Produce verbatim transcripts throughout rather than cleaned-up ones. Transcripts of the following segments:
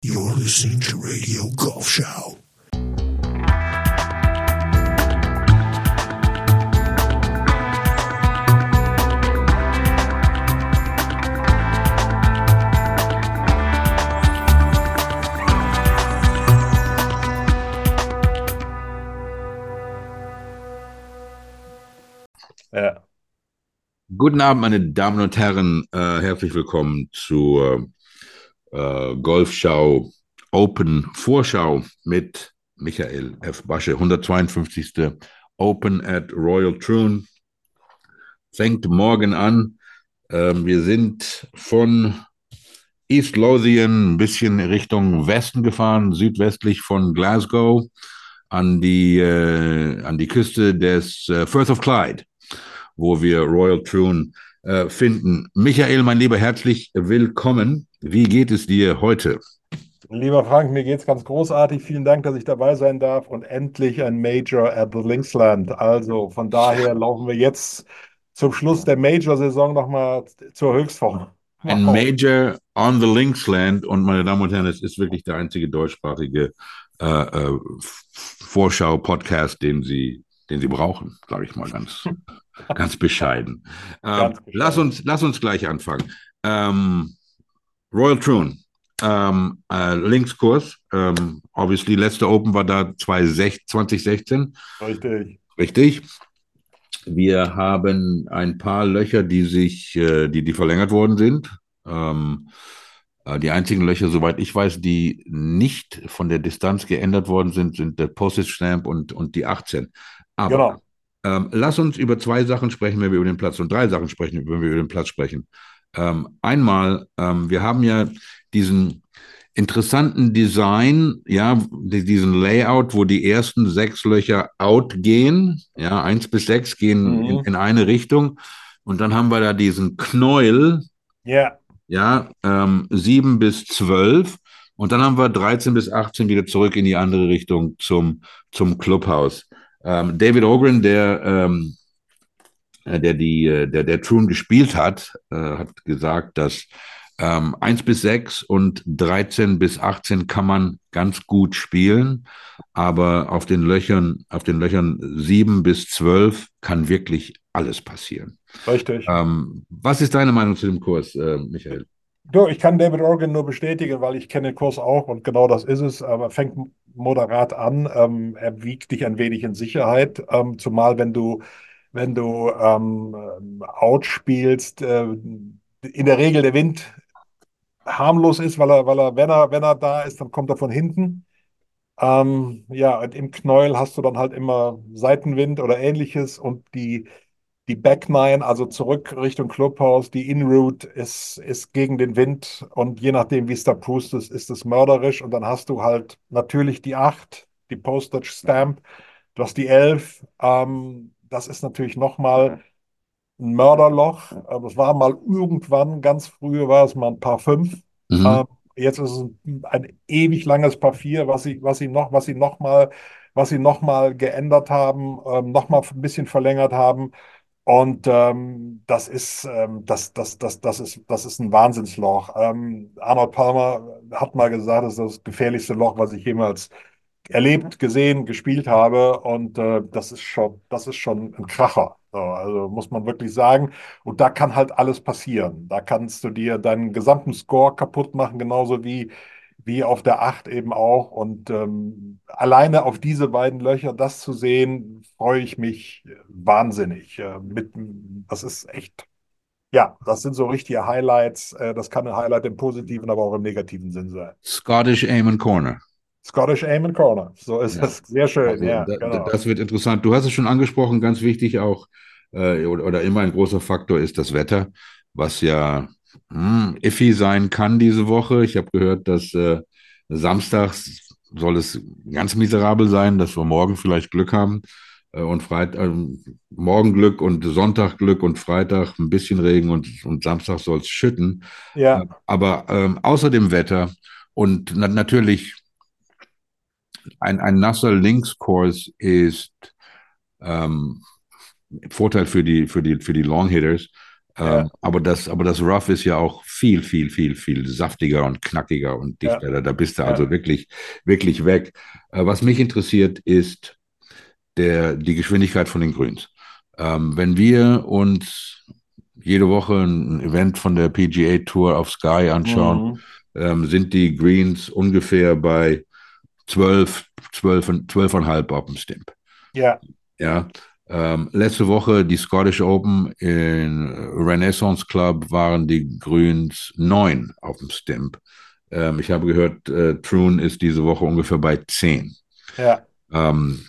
You're listening to Radio Golf Show. Ja. Guten Abend, meine Damen und Herren. Äh, herzlich willkommen zur äh, Golfschau Open Vorschau mit Michael F. Basche. hundertzweiundfünfzigste Open at Royal Troon fängt morgen an. Ähm, wir sind von East Lothian ein bisschen Richtung Westen gefahren, südwestlich von Glasgow an die, äh, an die Küste des äh, Firth of Clyde, wo wir Royal Troon äh, finden. Michael, mein Lieber, herzlich willkommen. Wie geht es dir heute? Lieber Frank, mir geht's ganz großartig. Vielen Dank, dass ich dabei sein darf und endlich ein Major at the Linksland. Also von daher laufen wir jetzt zum Schluss der Major-Saison nochmal zur Höchstform. Ein Major on the Linksland, und meine Damen und Herren, es ist wirklich der einzige deutschsprachige äh, äh, Vorschau-Podcast, den Sie, den Sie brauchen, sage ich mal ganz, ganz bescheiden. Ähm, Ganz bescheiden. Lass uns, lass uns gleich anfangen. Ähm, Royal Troon, ähm, äh, Linkskurs, ähm, obviously, letzte Open war da zwanzig sechzehn. Richtig. Richtig. Wir haben ein paar Löcher, die sich, äh, die, die verlängert worden sind. Ähm, äh, die einzigen Löcher, soweit ich weiß, die nicht von der Distanz geändert worden sind, sind der Postage Stamp und, und die achtzehn. Aber Genau. ähm, lass uns über zwei Sachen sprechen, wenn wir über den Platz, und drei Sachen sprechen, wenn wir über den Platz sprechen. Ähm, einmal, ähm, wir haben ja diesen interessanten Design, ja, diesen Layout, wo die ersten sechs Löcher out gehen, ja, eins bis sechs gehen Mhm. in, in eine Richtung, und dann haben wir da diesen Knäuel, Ja. ja, ähm, sieben bis zwölf, und dann haben wir dreizehn bis achtzehn wieder zurück in die andere Richtung zum, zum Clubhaus. Ähm, David Ogren, der, ähm, der die, der, der Troon gespielt hat, äh, hat gesagt, dass ähm, eins bis sechs und dreizehn bis achtzehn kann man ganz gut spielen, aber auf den Löchern, auf den Löchern sieben bis zwölf kann wirklich alles passieren. Richtig. Ähm, was ist deine Meinung zu dem Kurs, äh, Michael? Du, ich kann David Organ nur bestätigen, weil ich kenne den Kurs auch und genau das ist es. Aber er fängt moderat an. Ähm, er wiegt dich ein wenig in Sicherheit, ähm, zumal wenn du, wenn du ähm, out spielst, äh, in der Regel der Wind harmlos ist, weil er, weil er, wenn er, wenn er da ist, dann kommt er von hinten. Ähm, ja, und im Knäuel hast du dann halt immer Seitenwind oder ähnliches und die die Back Nine, also zurück Richtung Clubhaus, die In-Route ist, ist gegen den Wind und je nachdem, wie es da pustet, ist es mörderisch. Und dann hast du halt natürlich die acht, die Postage Stamp, du hast die elf. Ähm, das ist natürlich nochmal ein Mörderloch. Äh, Das war mal irgendwann, ganz früh war es mal ein Paar fünf. Mhm. Ähm, jetzt ist es ein, ein ewig langes Paar vier, was sie, was sie noch, was sie noch mal, was sie noch mal geändert haben, ähm, noch mal ein bisschen verlängert haben. Und ähm, das ist, ähm, das, das, das, das ist, das ist ein Wahnsinnsloch. Ähm, Arnold Palmer hat mal gesagt, das ist das gefährlichste Loch, was ich jemals erlebt, gesehen, gespielt habe. Und äh, das ist schon, das ist schon ein Kracher. So, also muss man wirklich sagen. Und da kann halt alles passieren. Da kannst du dir deinen gesamten Score kaputt machen, genauso wie, wie auf der acht eben auch. Und ähm, alleine auf diese beiden Löcher, das zu sehen, freue ich mich wahnsinnig. Äh, mit, das ist echt, ja, das sind so richtige Highlights. Äh, das kann ein Highlight im positiven, aber auch im negativen Sinn sein. Scottish Aim and Corner. Scottish Aim and Corner. So ist Ja. es. Sehr schön, Also ja, da, da- genau. das wird interessant. Du hast es schon angesprochen, ganz wichtig auch, äh, oder, oder immer ein großer Faktor ist das Wetter, was ja hm, iffy sein kann diese Woche. Ich habe gehört, dass äh, samstags soll es ganz miserabel sein, dass wir morgen vielleicht Glück haben, äh, und Freitag, äh, morgen Glück und Sonntag Glück und Freitag ein bisschen Regen, und, und Samstag soll es schütten. Äh, Ja, aber ähm, außer dem Wetter und na natürlich ein, ein nasser Linkskurs ist ähm, Vorteil für die, für die, für die Long Hitters. Ähm, ja, aber das, aber das Rough ist ja auch viel, viel, viel, viel saftiger und knackiger und ja, dichter. Da, da bist du also ja. wirklich, wirklich weg. Äh, was mich interessiert, ist der, die Geschwindigkeit von den Grüns. Ähm, wenn wir uns jede Woche ein Event von der P G A Tour auf Sky anschauen, Mhm. ähm, sind die Greens ungefähr bei zwölf, zwölf, zwölfeinhalb auf dem Stimp. Ja, Ja. Ähm, letzte Woche die Scottish Open in Renaissance Club waren die Grüns neun auf dem Stimp. Ähm, ich habe gehört, äh, Troon ist diese Woche ungefähr bei zehn. ja. Ähm,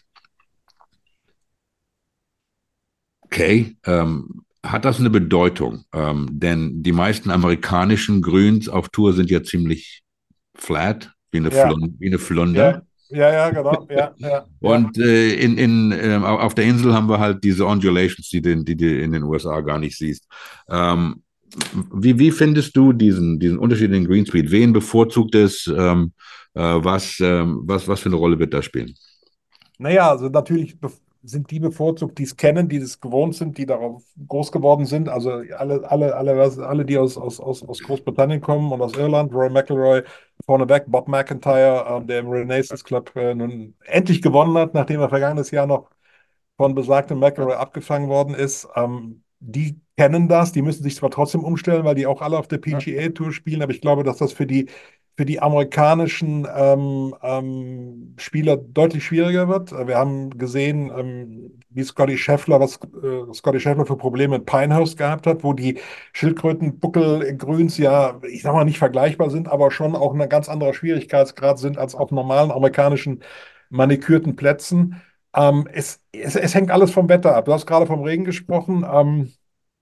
okay, ähm, hat das eine Bedeutung? Ähm, denn die meisten amerikanischen Grüns auf Tour sind ja ziemlich flat, wie eine, Ja, Flun wie eine Flunder. ja, ja, ja, genau. Ja, ja, ja. Und äh, in, in, ähm, auf der Insel haben wir halt diese Undulations, die, den, die du in den U S A gar nicht siehst. Ähm, wie, wie findest du diesen, diesen Unterschied in den Greenspeed? Wen bevorzugt es? Ähm, äh, was, ähm, was, was für eine Rolle wird da spielen? Naja, also natürlich bef- sind die bevorzugt, die es kennen, die es gewohnt sind, die darauf groß geworden sind. Also alle, alle, alle, was- alle die aus, aus, aus, aus Großbritannien kommen und aus Irland, Rory McIlroy vorneweg, Bob McIntyre, ähm, der im Renaissance Club äh, nun endlich gewonnen hat, nachdem er vergangenes Jahr noch von besagtem McIlroy abgefangen worden ist. Ähm, die kennen das, die müssen sich zwar trotzdem umstellen, weil die auch alle auf der P G A Tour spielen, aber ich glaube, dass das für die, für die amerikanischen ähm, ähm, Spieler deutlich schwieriger wird. Wir haben gesehen, ähm, wie Scotty Scheffler, was äh, Scotty Scheffler für Probleme in Pinehurst gehabt hat, wo die Schildkrötenbuckel in Grüns ja, ich sag mal, nicht vergleichbar sind, aber schon auch ein ganz anderer Schwierigkeitsgrad sind als auf normalen amerikanischen manikürten Plätzen. Ähm, es, es, es hängt alles vom Wetter ab. Du hast gerade vom Regen gesprochen. Ähm,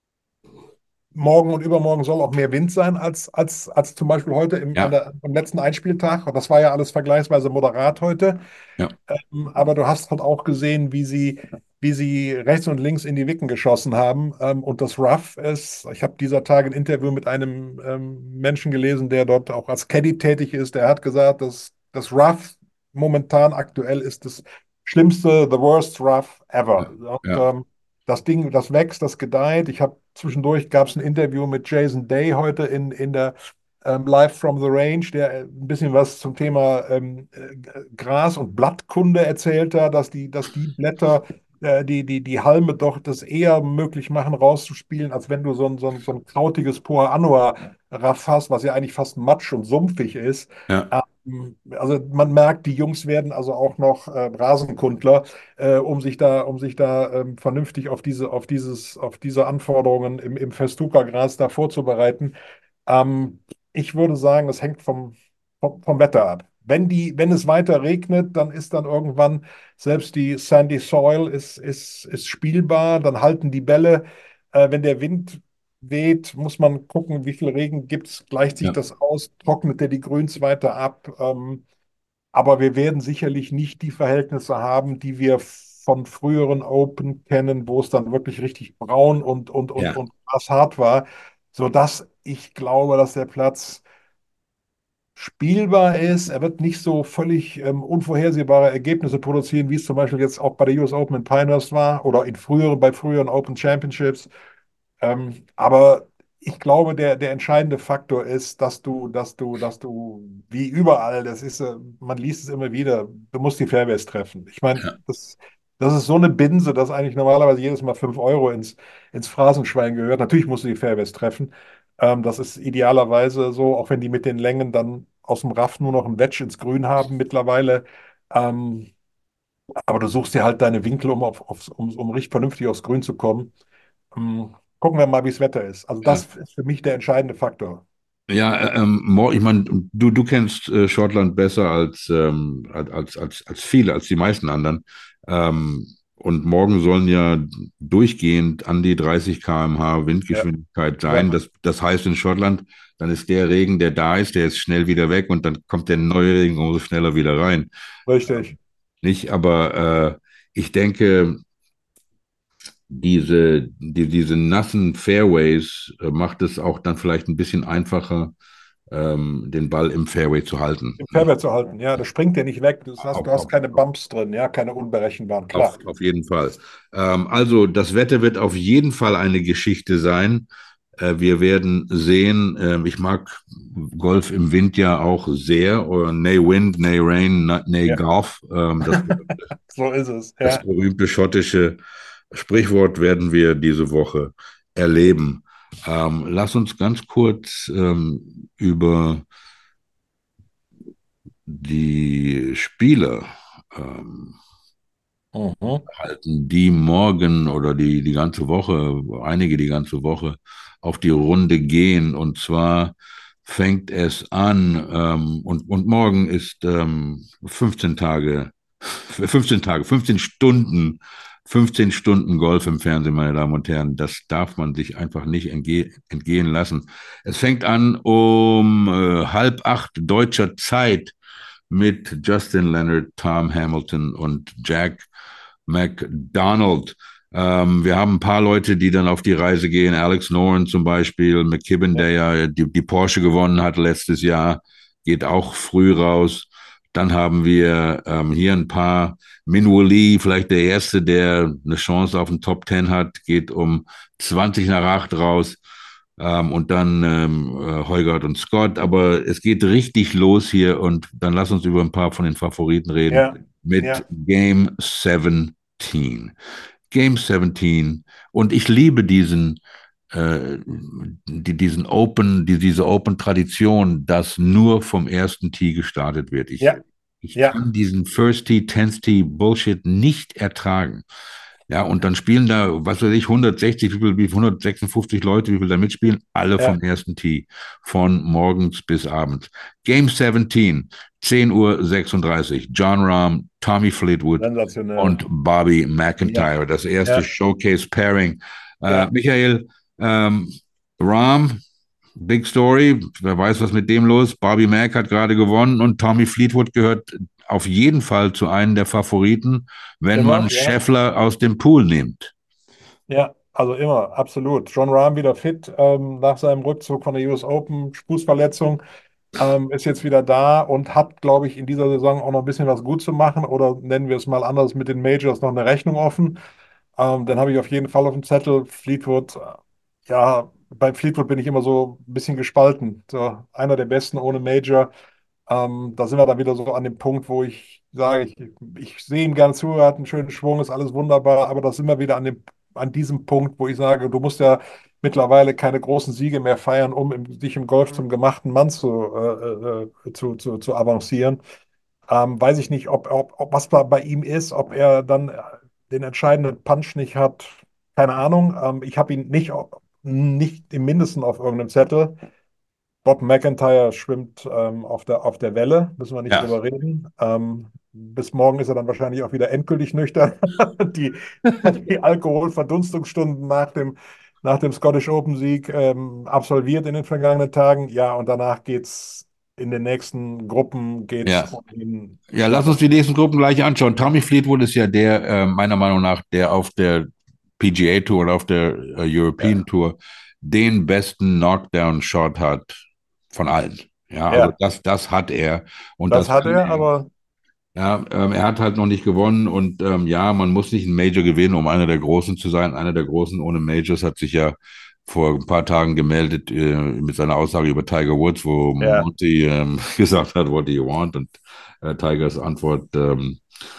morgen und übermorgen soll auch mehr Wind sein als, als, als zum Beispiel heute im, an Ja, der, am letzten Einspieltag. Das war ja alles vergleichsweise moderat heute. ja, Ähm, aber du hast halt auch gesehen, wie sie, wie sie rechts und links in die Wicken geschossen haben. Ähm, und das Rough ist, ich habe dieser Tage ein Interview mit einem ähm, Menschen gelesen, der dort auch als Caddy tätig ist. Der hat gesagt, dass das Rough momentan aktuell ist das schlimmste, the worst Rough ever. ja, Und ja, ähm, das Ding, das wächst, das gedeiht. Ich habe zwischendurch gab es ein Interview mit Jason Day heute in, in der ähm, Live from the Range, der äh, ein bisschen was zum Thema ähm, äh, Gras- und Blattkunde erzählt hat, dass die, dass die Blätter, äh, die, die, die Halme doch das eher möglich machen, rauszuspielen, als wenn du so ein, so ein, so ein krautiges Poa Annua-Raff hast, was ja eigentlich fast matsch und sumpfig ist. ja, Ähm, Also man merkt, die Jungs werden also auch noch äh, Rasenkundler, äh, um sich da, um sich da ähm, vernünftig auf diese, auf dieses, auf diese Anforderungen im, im Festuca-Gras da vorzubereiten. Ähm, Ich würde sagen, es hängt vom, vom, vom Wetter ab. Wenn die, wenn es weiter regnet, dann ist dann irgendwann selbst die Sandy Soil ist, ist, ist spielbar, dann halten die Bälle. Äh, wenn der Wind weht, muss man gucken, wie viel Regen gibt es, gleicht sich ja, das aus, trocknet der die Grüns weiter ab. Ähm, aber wir werden sicherlich nicht die Verhältnisse haben, die wir von früheren Open kennen, wo es dann wirklich richtig braun und, und, und, ja, und hart war, sodass ich glaube, dass der Platz spielbar ist. Er wird nicht so völlig ähm, unvorhersehbare Ergebnisse produzieren, wie es zum Beispiel jetzt auch bei der U S Open in Pinehurst war oder in früheren, bei früheren Open Championships. Ähm, aber ich glaube, der, der entscheidende Faktor ist, dass du, dass du, dass du, wie überall, das ist, äh, man liest es immer wieder, du musst die Fairways treffen. Ich meine, ja, das, das ist so eine Binse, dass eigentlich normalerweise jedes Mal fünf Euro ins, ins Phrasenschwein gehört. Natürlich musst du die Fairways treffen. Ähm, das ist idealerweise so, auch wenn die mit den Längen dann aus dem Raff nur noch ein Wedge ins Grün haben mittlerweile. Ähm, aber du suchst dir halt deine Winkel, um, auf, aufs, um, um richtig vernünftig aufs Grün zu kommen. Ähm, Gucken wir mal, wie das Wetter ist. Also ja. das ist für mich der entscheidende Faktor. Ja, äh, ähm, Mo- ich meine, du, du kennst äh, Schottland besser als, ähm, als, als, als viele, als die meisten anderen. Ähm, und morgen sollen ja durchgehend an die dreißig Kilometer pro Stunde Ja, Windgeschwindigkeit sein. ja, Das, das heißt in Schottland, dann ist der Regen, der da ist, der ist schnell wieder weg und dann kommt der neue Regen umso schneller wieder rein. richtig. Nicht? Aber äh, ich denke, diese, die, diese nassen Fairways äh, macht es auch dann vielleicht ein bisschen einfacher, ähm, den Ball im Fairway zu halten. Im Nicht? Fairway zu halten. Ja, das springt ja nicht weg. Du hast, du Auf, hast auf, keine Bumps drin, ja, keine unberechenbaren, auf, klar. auf jeden Fall. Ähm, also das Wetter wird auf jeden Fall eine Geschichte sein. Äh, wir werden sehen, äh, ich mag Golf im Wind ja auch sehr, oder nay wind, nay rain, nay Ja. golf. Ähm, das, So ist es. das Ja. berühmte schottische Sprichwort werden wir diese Woche erleben. Ähm, lass uns ganz kurz ähm, über die Spieler ähm, Mhm. halten, die morgen oder die, die ganze Woche, einige die ganze Woche auf die Runde gehen. Und zwar fängt es an, ähm, und, und morgen ist ähm, fünfzehn Tage, fünfzehn Tage, fünfzehn Stunden, fünfzehn Stunden Golf im Fernsehen, meine Damen und Herren. Das darf man sich einfach nicht entge entgehen lassen. Es fängt an um äh, halb acht deutscher Zeit mit Justin Leonard, Tom Hamilton und Jack McDonald. Ähm, wir haben ein paar Leute, die dann auf die Reise gehen. Alex Noren zum Beispiel, McKibben, Ja. der ja die, die Porsche gewonnen hat letztes Jahr, geht auch früh raus. Dann haben wir ähm, hier ein paar. Minwoo Lee, vielleicht der Erste, der eine Chance auf den Top Ten hat, geht um zwanzig nach acht raus. Ähm, und dann ähm, äh, Heugart und Scott. Aber es geht richtig los hier und dann lass uns über ein paar von den Favoriten reden. Ja. Mit Ja. Game siebzehn. Game siebzehn. Und ich liebe diesen, äh, die, diesen Open, die, diese Open-Tradition, dass nur vom ersten Tee gestartet wird. Ich, Ja. ich Ja. kann diesen First Tee, Tenth Tee Bullshit nicht ertragen. Ja, und dann spielen da, was weiß ich, hundertsechzig, wie viel, wie hundertsechsundfünfzig Leute, wie viel da mitspielen, alle Ja. vom ersten Tee, von morgens bis abends. Game siebzehn, zehn Uhr sechsunddreißig, John Rahm, Tommy Fleetwood Sensationell. und Bobby Ja. McIntyre, das erste Ja. Showcase-Pairing. Äh, Ja. Michael, ähm, Rahm, Big Story, wer weiß, was mit dem los. Bobby Mack hat gerade gewonnen und Tommy Fleetwood gehört auf jeden Fall zu einem der Favoriten, wenn man Immer. Ja. Scheffler aus dem Pool nimmt. Ja. Also immer. Absolut. John Rahm wieder fit ähm, nach seinem Rückzug von der U S Open, Fußverletzung. Ähm, ist jetzt wieder da und hat, glaube ich, in dieser Saison auch noch ein bisschen was gut zu machen oder nennen wir es mal anders mit den Majors noch eine Rechnung offen. Ähm, dann habe ich auf jeden Fall auf dem Zettel Fleetwood. äh, Ja, bei Fleetwood bin ich immer so ein bisschen gespalten. So, einer der besten ohne Major. Ähm, da sind wir dann wieder so an dem Punkt, wo ich sage, ich, ich sehe ihm gerne zu, er hat einen schönen Schwung, ist alles wunderbar, aber da sind wir wieder an dem, an diesem Punkt, wo ich sage, du musst ja mittlerweile keine großen Siege mehr feiern, um im, dich im Golf zum gemachten Mann zu, äh, äh, zu, zu, zu avancieren. Ähm, weiß ich nicht, ob, ob, ob was da bei ihm ist, ob er dann äh, den entscheidenden Punch nicht hat. Keine Ahnung. Ähm, ich habe ihn nicht, nicht im Mindesten auf irgendeinem Zettel. Bob McIntyre schwimmt ähm, auf der, auf der Welle, müssen wir nicht Ja, drüber reden. Ähm, bis morgen ist er dann wahrscheinlich auch wieder endgültig nüchtern. Die, die Alkoholverdunstungsstunden nach dem, nach dem Scottish Open-Sieg ähm, absolviert in den vergangenen Tagen. Ja, und danach geht's in den nächsten Gruppen geht's ja. um ihn. Ja, lass Ja, uns die nächsten Gruppen gleich anschauen. Tommy Fleetwood ist ja der, äh, meiner Meinung nach, der auf der P G A Tour oder auf der äh, European ja, Tour den besten Knockdown-Shot hat von allen. Ja, also ja, das, das hat er und das das hat kann er, er. aber Ja, ähm, er hat halt noch nicht gewonnen und ähm, ja, man muss nicht einen Major gewinnen, um einer der Großen zu sein. Einer der Großen ohne Majors hat sich ja vor ein paar Tagen gemeldet äh, mit seiner Aussage über Tiger Woods, wo ja, Monty ähm, gesagt hat, what do you want? Und äh, Tigers Antwort, ähm,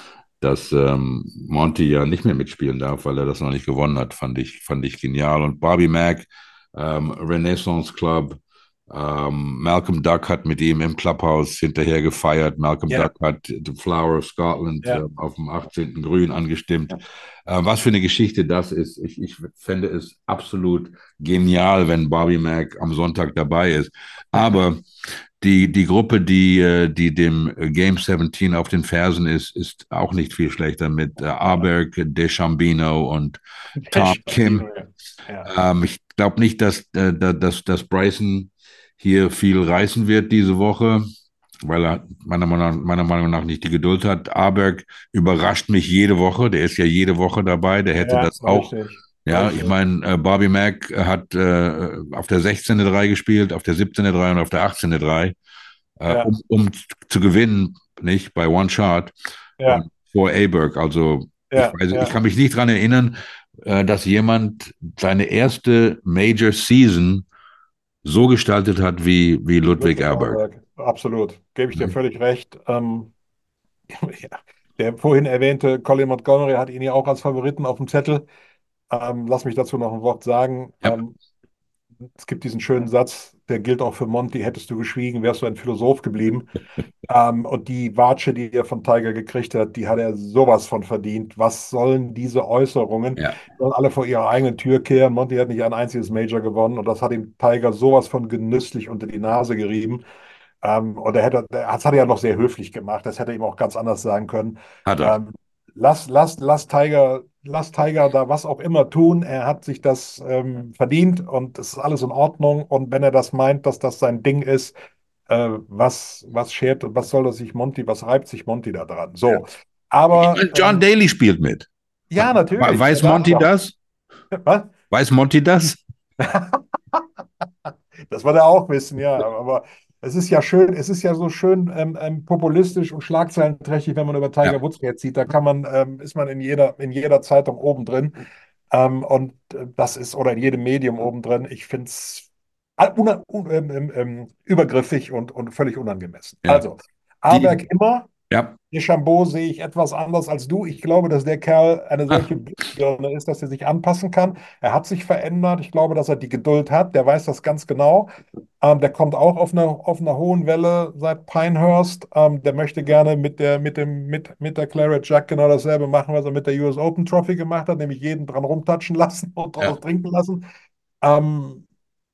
dass ähm, Monty ja nicht mehr mitspielen darf, weil er das noch nicht gewonnen hat, fand ich, fand ich genial. Und Bobby Mack, ähm, Renaissance Club, ähm, Malcolm Duck hat mit ihm im Clubhouse hinterher gefeiert. Malcolm ja, Duck hat The Flower of Scotland äh, ja, auf dem achtzehnten Grün angestimmt. Äh, was für eine Geschichte das ist. Ich, ich fände es absolut genial, wenn Bobby Mack am Sonntag dabei ist. Aber die, die Gruppe, die, äh, die dem Game siebzehn auf den Fersen ist, ist auch nicht viel schlechter mit äh, Aberg, Deschambino und Tom Kim. ja, Ähm, ich glaube nicht, dass, äh, da- dass, dass Bryson hier viel reißen wird diese Woche, weil er meiner Meinung nach, meiner Meinung nach nicht die Geduld hat. Aberg überrascht mich jede Woche. Der ist ja jede Woche dabei. Der hätte ja, das auch. richtig, Ja, ich richtig. meine, äh, Bobby Mack hat äh, auf der sechzehn drei gespielt, auf der siebzehn drei und auf der achtzehn drei, äh, Ja, um, um zu gewinnen, nicht bei One Shot ja, und vor Aberg. Also ich ja, weiß, ich ja, kann mich nicht dran erinnern, äh, dass jemand seine erste Major Season so gestaltet hat wie, wie Ludwig Ludwig Erberg. Aberg, absolut, gebe ich dir Mhm. völlig recht. Ähm, ja, der vorhin erwähnte Colin Montgomery hat ihn ja auch als Favoriten auf dem Zettel. Ähm, lass mich dazu noch ein Wort sagen. Ja, Ähm, es gibt diesen schönen Satz, der gilt auch für Monty: Hättest du geschwiegen, wärst du ein Philosoph geblieben. Ähm, und die Watsche, die er von Tiger gekriegt hat, die hat er sowas von verdient. Was sollen diese Äußerungen? ja, Sollen alle vor ihrer eigenen Tür kehren. Monty hat nicht ein einziges Major gewonnen und das hat ihm Tiger sowas von genüsslich unter die Nase gerieben. Ähm, und er hätte, das hat er ja noch sehr höflich gemacht. Das hätte er ihm auch ganz anders sagen können. hat er. Ähm, lass, lass, lass Tiger, lass Tiger da was auch immer tun. Er hat sich das ähm, verdient und es ist alles in Ordnung. Und wenn er das meint, dass das sein Ding ist, äh, was, was schert und was soll das sich Monty, was reibt sich Monty da dran? Ja. So. Ich Aber meine, John ähm, Daly spielt mit. ja, natürlich, der Weiß darf Monty ja. das? Was? Weiß Monty das? Das wird er auch wissen, ja. Aber es ist ja schön, es ist ja so schön ähm, ähm, populistisch und schlagzeilenträchtig, wenn man über Ja, Tiger Woods jetzt sieht. Da kann man, ähm, ist man in jeder, in jeder Zeitung oben drin. Ähm, und äh, das ist, oder in jedem Medium oben drin. Ich finde es un, un, ähm, ähm, ähm, übergriffig und, und völlig unangemessen. ja. Also, Die, Aberg immer. ja. Deschambeau sehe ich etwas anders als du. Ich glaube, dass der Kerl eine Ah, solche Birne ist, dass er sich anpassen kann. Er hat sich verändert. Ich glaube, dass er die Geduld hat. Der weiß das ganz genau. Ähm, der kommt auch auf einer auf einer hohen Welle seit Pinehurst. Ähm, der möchte gerne mit der, mit dem, mit, mit der Claret Jug genau dasselbe machen, was er mit der U S Open Trophy gemacht hat, nämlich jeden dran rumtatschen lassen und draus ja. trinken lassen. Ähm,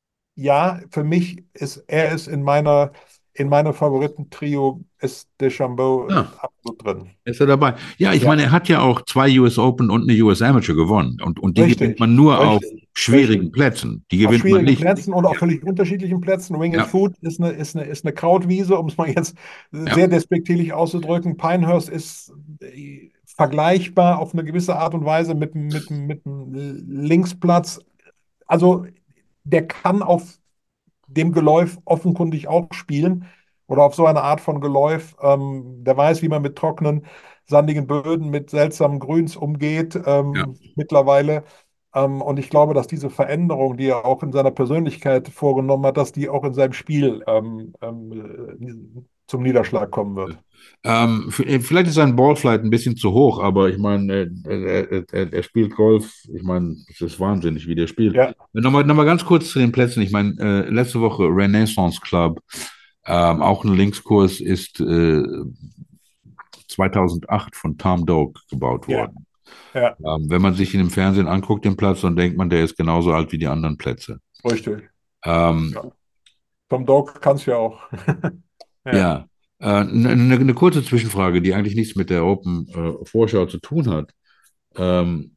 ja, für mich ist er ist in meiner, in meinem Favoritentrio ist Deschambeau Ah, absolut drin. ist er dabei? Ja, ich Ja, meine, er hat ja auch zwei U S Open und eine U S Amateur gewonnen. Und, und die gewinnt richtig, man nur auf richtig, schwierigen richtig. Plätzen. Die Auf gewinnt man schwierigen nicht. Plätzen und auf Ja, völlig unterschiedlichen Plätzen. Winged ja, Foot ist eine, ist eine, ist eine Krautwiese, um es mal jetzt ja, sehr despektierlich auszudrücken. Pinehurst ist äh, vergleichbar auf eine gewisse Art und Weise mit, mit, mit einem Linksplatz. Also der kann auf dem Geläuf offenkundig auch spielen oder auf so eine Art von Geläuf. Ähm, der weiß, wie man mit trockenen, sandigen Böden, mit seltsamen Grüns umgeht ja. ähm, mittlerweile. Ähm, und ich glaube, dass diese Veränderung, die er auch in seiner Persönlichkeit vorgenommen hat, dass die auch in seinem Spiel ähm, ähm, zum Niederschlag kommen wird. Ähm, v- äh, vielleicht ist sein Ballflight ein bisschen zu hoch, aber ich meine, äh, er, er, er spielt Golf. Ich meine, es ist wahnsinnig, wie der spielt. Ja, Nochmal, nochmal ganz kurz zu den Plätzen. Ich meine, äh, letzte Woche Renaissance Club, ähm, auch ein Linkskurs, ist äh, zweitausendacht von Tom Doak gebaut ja, worden. ja, Ähm, wenn man sich ihn im Fernsehen anguckt, den Platz, dann denkt man, der ist genauso alt wie die anderen Plätze. richtig. Ähm, Ja. Tom Doak kann es ja auch. Ja. ja, eine äh, ne, ne kurze Zwischenfrage, die eigentlich nichts mit der Open-Vorschau zu tun hat. Ähm,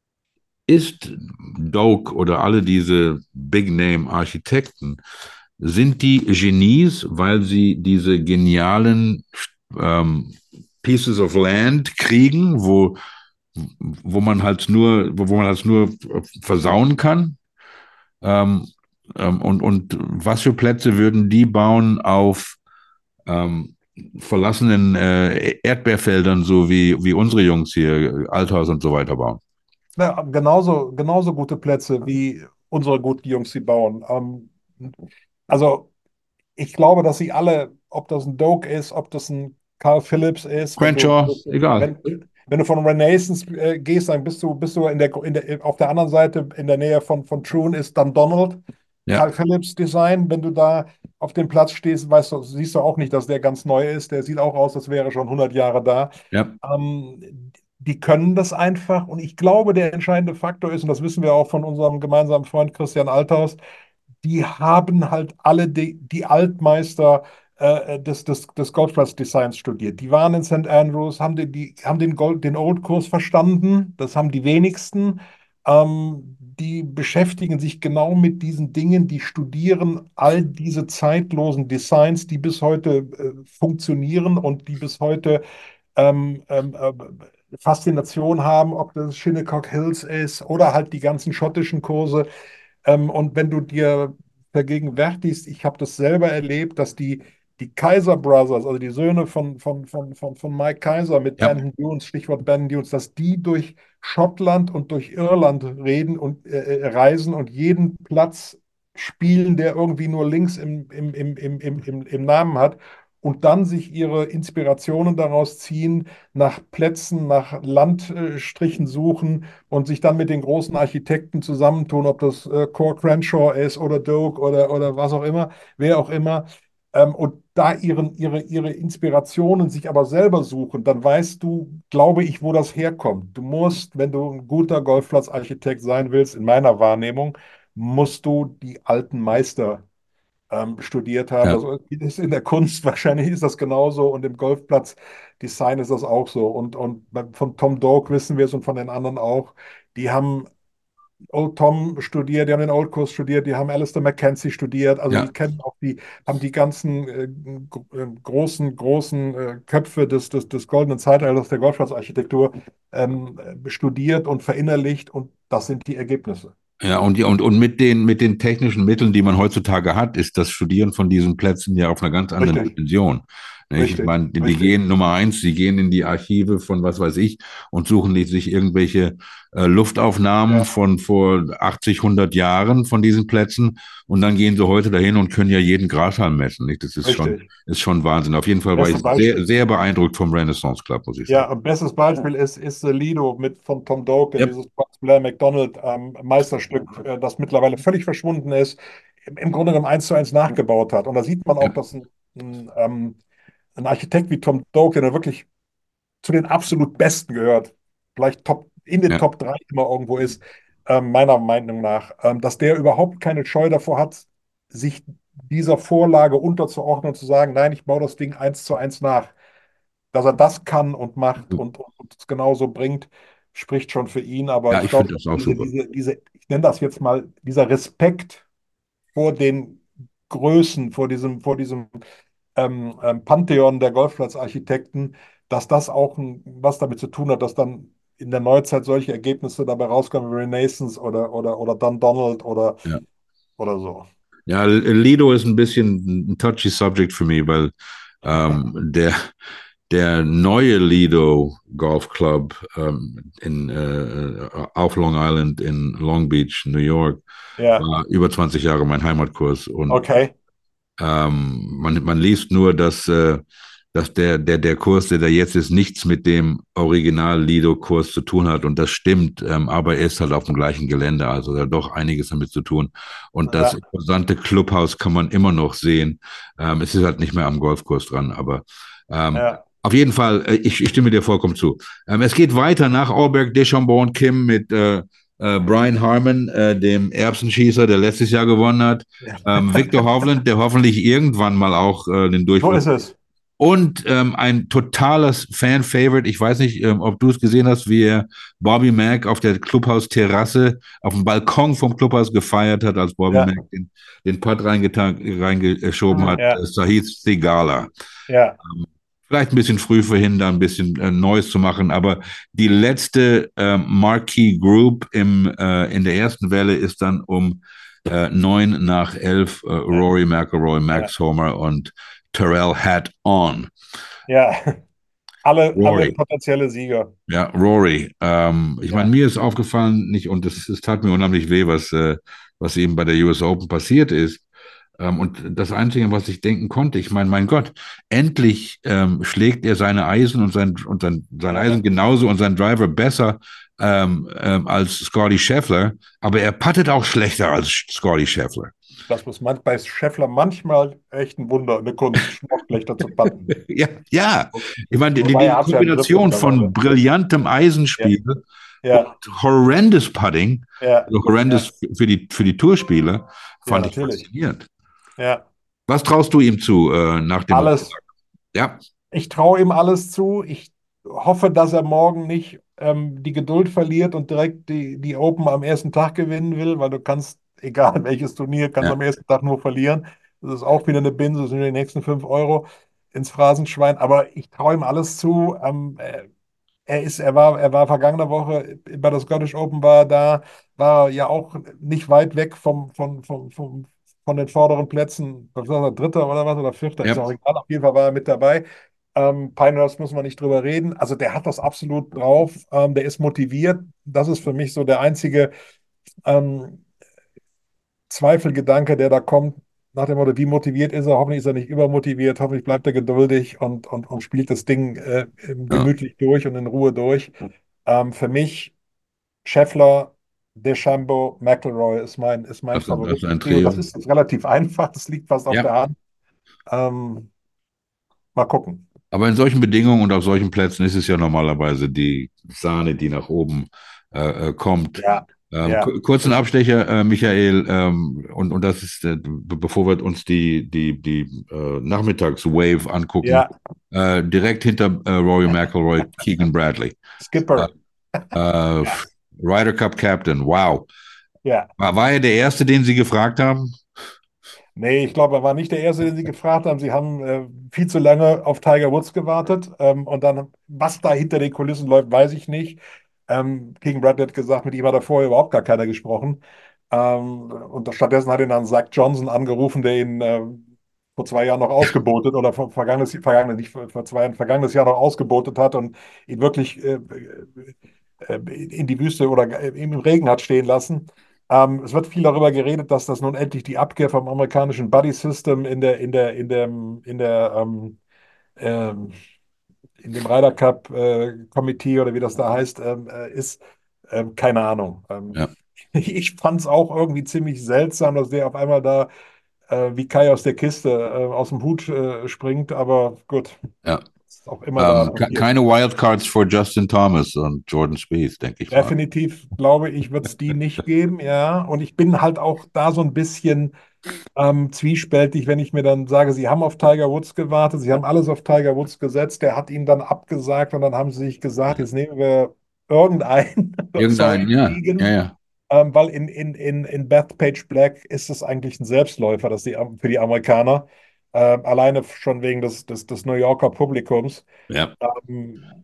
ist Doak oder alle diese Big-Name-Architekten, sind die Genies, weil sie diese genialen ähm, Pieces of Land kriegen, wo, wo man halt nur, wo man halt nur versauen kann? Ähm, ähm, und, und was für Plätze würden die bauen auf ähm, verlassenen äh, Erdbeerfeldern, so wie, wie unsere Jungs hier, Althaus und so weiter bauen? Na, genauso, genauso gute Plätze wie unsere guten Jungs sie bauen. Ähm, also ich glaube, dass sie alle, ob das ein Doak ist, ob das ein Carl Phillips ist, wenn du, Crenshaw, egal. wenn, wenn du von Renaissance äh, gehst, dann bist du, bist du in der, in der, auf der anderen Seite in der Nähe von, von Troon ist dann Donald, Ja, Carl Phillips Design. Wenn du da auf dem Platz stehst, weißt du, siehst du auch nicht, dass der ganz neu ist. Der sieht auch aus, als wäre er schon hundert Jahre da. ja. Ähm, die können das einfach. Und ich glaube, der entscheidende Faktor ist, und das wissen wir auch von unserem gemeinsamen Freund Christian Althaus, die haben halt alle die, die Altmeister äh, des, des, des Golfplatzdesigns studiert. Die waren in Saint Andrews, haben, die, die, haben den, Gold, den Old-Kurs verstanden. Das haben die wenigsten. Ähm, die beschäftigen sich genau mit diesen Dingen, die studieren all diese zeitlosen Designs, die bis heute äh, funktionieren und die bis heute ähm, ähm, äh, Faszination haben, ob das Shinnecock Hills ist oder halt die ganzen schottischen Kurse. Ähm, und wenn du dir vergegenwärtigst, ich habe das selber erlebt, dass die die Kaiser Brothers, also die Söhne von, von, von, von, von Mike Kaiser mit Ja, Bandon Dunes, Stichwort Bandon Dunes, dass die durch Schottland und durch Irland reden und äh, äh, reisen und jeden Platz spielen, der irgendwie nur links im, im, im, im, im, im, im Namen hat und dann sich ihre Inspirationen daraus ziehen, nach Plätzen, nach Landstrichen suchen und sich dann mit den großen Architekten zusammentun, ob das äh, Core Crenshaw ist oder Doak oder, oder was auch immer, wer auch immer, ähm, und da ihren, ihre, ihre Inspirationen sich aber selber suchen, dann weißt du, glaube ich, wo das herkommt. Du musst, wenn du ein guter Golfplatzarchitekt sein willst, in meiner Wahrnehmung, musst du die alten Meister ähm, studiert haben. ja. Das ist in der Kunst, wahrscheinlich ist das genauso und im Golfplatzdesign ist das auch so. Und, und von Tom Doak wissen wir es und von den anderen auch, die haben Old Tom studiert, die haben den Old Course studiert, die haben Alistair McKenzie studiert, also Ja, die kennen auch die, haben die ganzen äh, gro- äh, großen, großen äh, Köpfe des, des, des goldenen Zeitalters der Golfplatzarchitektur ähm, äh, studiert und verinnerlicht und das sind die Ergebnisse. ja, und, die- und, und mit den, mit den technischen Mitteln, die man heutzutage hat, ist das Studieren von diesen Plätzen ja auf einer ganz anderen Richtig, Dimension. Nicht? Ich richtig, meine, die richtig. gehen Nummer eins, die gehen in die Archive von was weiß ich und suchen die, sich irgendwelche äh, Luftaufnahmen Ja, von vor achtzig, hundert Jahren von diesen Plätzen und dann gehen sie heute dahin und können ja jeden Grashalm messen. Nicht? Das ist schon, richtig. ist schon Wahnsinn. Auf jeden Fall war ich Bestes sehr, Beispiel. sehr beeindruckt vom Renaissance Club, muss ich sagen. Ja, ein bestes Beispiel ist, ist The Lido mit, von Tom Doak, Ja, dieses Blair McDonald ähm, Meisterstück, äh, das mittlerweile völlig verschwunden ist, im, im Grunde genommen eins zu eins nachgebaut hat. Und da sieht man ja, auch, dass ein, ein, ähm, ein Architekt wie Tom Doak, der da wirklich zu den absolut Besten gehört, vielleicht Top, in den ja, Top drei immer irgendwo ist, ähm, meiner Meinung nach, ähm, dass der überhaupt keine Scheu davor hat, sich dieser Vorlage unterzuordnen und zu sagen, nein, ich baue das Ding eins zu eins nach. Dass er das kann und macht und, und, und es genauso bringt, spricht schon für ihn. Aber ja, ich ich glaube, finde das auch diese, super. diese, diese, ich nenne das jetzt mal, dieser Respekt vor den Größen, vor diesem, vor diesem ähm, ähm, Pantheon der Golfplatzarchitekten, dass das auch ein, was damit zu tun hat, dass dann in der Neuzeit solche Ergebnisse dabei rauskommen wie Renaissance oder, oder, oder Don Donald oder, Ja. oder so. Ja, Lido ist ein bisschen ein touchy Subject für mich, weil ähm, der, der neue Lido Golf Club ähm, in, äh, auf Long Island in Long Beach, New York, Ja, war über zwanzig Jahre mein Heimatkurs. Und okay. ähm, man, man liest nur, dass, äh, dass der, der, der Kurs, der da jetzt ist, nichts mit dem Original-Lido-Kurs zu tun hat. Und das stimmt, ähm, aber er ist halt auf dem gleichen Gelände, also da hat doch einiges damit zu tun. Und das Ja, imposante Clubhaus kann man immer noch sehen. Ähm, es ist halt nicht mehr am Golfkurs dran, aber ähm, ja, auf jeden Fall, äh, ich, ich stimme dir vollkommen zu. Ähm, es geht weiter nach Auberg, Deschambault und Kim mit äh, äh, Brian Harmon, äh, dem Erbsenschießer, der letztes Jahr gewonnen hat. ja. Ähm, Victor Hovland, der hoffentlich irgendwann mal auch äh, den So Durchbruch. ist es. Und ähm, ein totales Fan-Favorite. Ich weiß nicht, ähm, ob du es gesehen hast, wie er Bobby Mack auf der Clubhaus-Terrasse, auf dem Balkon vom Clubhaus gefeiert hat, als Bobby Ja, Mack den, den Putt reingetan, reingeschoben hat. ja, Äh, Sahith Theegala. ja. Vielleicht ein bisschen früh für ihn, da ein bisschen äh, Neues zu machen, aber die letzte äh, Marquee Group im, äh, in der ersten Welle ist dann um äh, neun nach elf äh, Ja, Rory McIlroy, ja, Max Homer und Terrell Hat On. ja. Alle, alle Rory, potenzielle Sieger. ja, Rory. Ähm, ich meine, Ja, mir ist aufgefallen, nicht, und es, es tat mir unheimlich weh, was, äh, was ihm bei der U S Open passiert ist. Ähm, und das Einzige, was ich denken konnte, ich meine, mein Gott, endlich ähm, schlägt er seine Eisen und sein, und sein, sein ja. Eisen genauso und sein Driver besser ähm, ähm, als Scotty Scheffler, aber er puttet auch schlechter als Scotty Scheffler. Das muss man, bei Scheffler manchmal echt ein Wunder, eine Kunst, noch schlechter zu patten. Ja, ja. Ich meine, die, Wobei er die hat ja einen Griff Kombination von mittlerweile. brillantem Ja, Eisenspiel ja, und horrendous Putting, ja, also horrendous ja, für die, für die Tourspieler, ja, fand ich natürlich. faszinierend. Ja, Was traust du ihm zu äh, nach dem alles. Aufschlag? Ja, Ich traue ihm alles zu. Ich hoffe, dass er morgen nicht ähm, die Geduld verliert und direkt die, die Open am ersten Tag gewinnen will, weil du kannst, egal welches Turnier, kannst ja, am ersten Tag nur verlieren. Das ist auch wieder eine Binse, das sind die nächsten fünf Euro ins Phrasenschwein. Aber ich traue ihm alles zu. Ähm, äh, er ist, er war, er war vergangene Woche bei der Scottish Open, war er da, war ja auch nicht weit weg vom, vom, vom, vom, von den vorderen Plätzen, was war das, Dritter oder was, oder Vierter, ist Ja, auch egal, auf jeden Fall war er mit dabei. Ähm, Pinehurst müssen wir nicht drüber reden. Also der hat das absolut drauf, ähm, der ist motiviert. Das ist für mich so der einzige ähm, Zweifelgedanke, der da kommt, nach dem Motto, wie motiviert ist er? Hoffentlich ist er nicht übermotiviert, hoffentlich bleibt er geduldig und, und, und spielt das Ding äh, ja, gemütlich durch und in Ruhe durch. Ähm, für mich Scheffler, DeChambeau, McIlroy ist mein, ist mein das, ist- das ist ein Favoritentrio. Trio. Das ist relativ einfach, das liegt fast auf Ja, der Hand. Ähm, mal gucken. aber in solchen Bedingungen und auf solchen Plätzen ist es ja normalerweise die Sahne, die nach oben äh, äh, kommt. Ja, Ähm, ja, ku- kurzen Abstecher, äh, Michael, ähm, und, und das ist, äh, be- bevor wir uns die, die, die äh, Nachmittagswave angucken, ja, äh, direkt hinter äh, Rory McIlroy, Keegan Bradley. Äh, Skipper. äh, Ja, Ryder Cup Captain, wow. ja. War, war er der Erste, den Sie gefragt haben? Nee, ich glaube, er war nicht der Erste, den Sie gefragt haben. Sie haben äh, viel zu lange auf Tiger Woods gewartet. Ähm, und dann, was da hinter den Kulissen läuft, weiß ich nicht. Ähm, Keegan Bradley hat gesagt, mit ihm hat er vorher überhaupt gar keiner gesprochen. Ähm, und stattdessen hat ihn dann Zach Johnson angerufen, der ihn äh, vor zwei Jahren noch ausgebotet oder vor, vergangenes, vergangenes, nicht vor, vor zwei Jahren, vergangenes Jahr noch ausgebotet hat und ihn wirklich äh, äh, in die Wüste oder im Regen hat stehen lassen. Ähm, es wird viel darüber geredet, dass das nun endlich die Abkehr vom amerikanischen Buddy System in der, in der, in dem, in der, ähm, ähm, in dem Ryder Cup äh, Committee oder wie das da heißt, ähm, äh, ist. Ähm, keine Ahnung. Ähm, Ja, ich fand es auch irgendwie ziemlich seltsam, dass der auf einmal da äh, wie Kai aus der Kiste äh, aus dem Hut äh, springt, aber gut, ja. ist auch immer da Ähm, ke- passiert. keine Wildcards für Justin Thomas und Jordan Spieth, denke ich mal. Definitiv, glaube ich, wird es die nicht geben, ja. Und ich bin halt auch da so ein bisschen ähm, zwiespältig, wenn ich mir dann sage, sie haben auf Tiger Woods gewartet, sie haben alles auf Tiger Woods gesetzt, der hat ihnen dann abgesagt und dann haben sie sich gesagt, jetzt nehmen wir irgendeinen, sorry, Irgendein, ja, ja, Keegan, ja, ähm, weil in, in, in, in Bethpage Black ist es eigentlich ein Selbstläufer, das die, für die Amerikaner, ähm, alleine schon wegen des, des, des New Yorker Publikums. ja, Ähm,